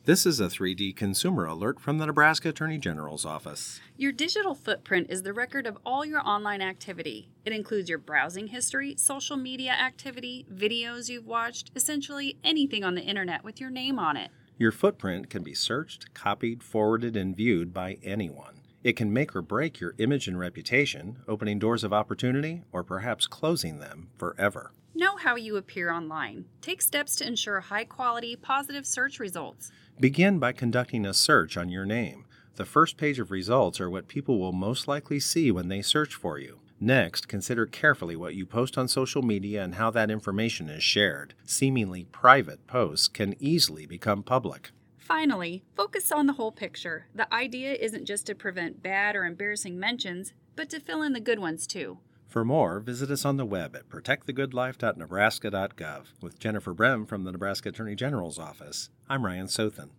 This is a 3D consumer alert from the Nebraska Attorney General's office. Your digital footprint is the record of all your online activity. It includes your browsing history, social media activity, videos you've watched, essentially anything on the internet with your name on it. Your footprint can be searched, copied, forwarded, and viewed by anyone. It can make or break your image and reputation, opening doors of opportunity, or perhaps closing them forever. Know how you appear online. Take steps to ensure high-quality, positive search results. Begin by conducting a search on your name. The first page of results are what people will most likely see when they search for you. Next, consider carefully what you post on social media and how that information is shared. Seemingly private posts can easily become public. Finally, focus on the whole picture. The idea isn't just to prevent bad or embarrassing mentions, but to fill in the good ones too. For more, visit us on the web at protectthegoodlife.nebraska.gov. With Jennifer Brem from the Nebraska Attorney General's office, I'm Ryan Sothan.